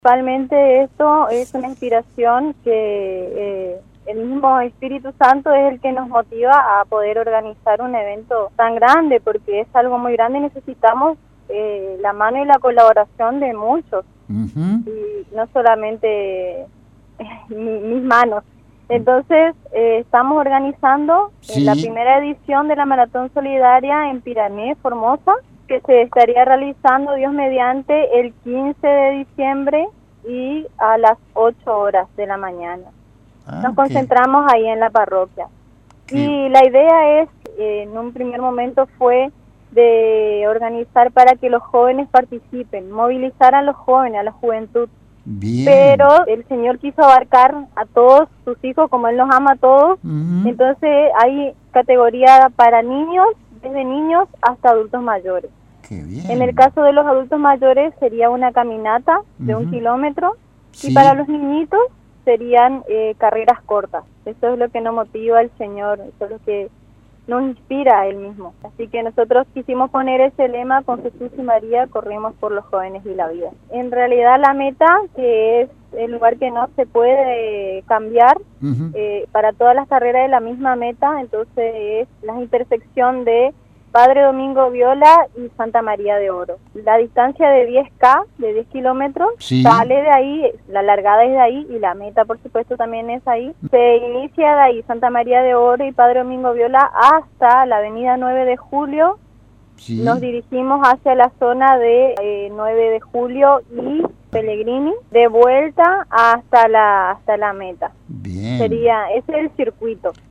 Principalmente esto es una inspiración que el mismo Espíritu Santo es el que nos motiva a poder organizar un evento tan grande, porque es algo muy grande y necesitamos la mano y la colaboración de muchos, y no solamente mis manos. Entonces, estamos organizando la primera edición de la Maratón Solidaria en Piramé, Formosa, que se estaría realizando, Dios mediante, el 15 de diciembre y a las 8 horas de la mañana. Nos concentramos ahí en la parroquia. Y la idea es, en un primer momento fue de organizar para que los jóvenes participen, movilizar a los jóvenes, a la juventud. Bien. Pero el Señor quiso abarcar a todos sus hijos, como Él nos ama a todos. Entonces hay categoría para niños, desde niños hasta adultos mayores. Qué bien. En el caso de los adultos mayores sería una caminata de 1 kilómetro, y para los niñitos serían carreras cortas. Eso es lo que nos motiva el Señor, eso es lo que nos inspira a Él mismo. Así que nosotros quisimos poner ese lema: con Jesús y María corremos por los jóvenes y la vida. En realidad la meta, que es el lugar que no se puede cambiar, para todas las carreras es la misma meta, entonces es la intersección de Padre Domingo Viola y Santa María de Oro. La distancia de 10K, de 10 kilómetros, sale de ahí, la largada es de ahí y la meta por supuesto también es ahí. Se inicia de ahí Santa María de Oro y Padre Domingo Viola hasta la avenida 9 de Julio. Nos dirigimos hacia la zona de 9 de Julio y Pellegrini, de vuelta hasta la meta. Bien. Ese es el circuito.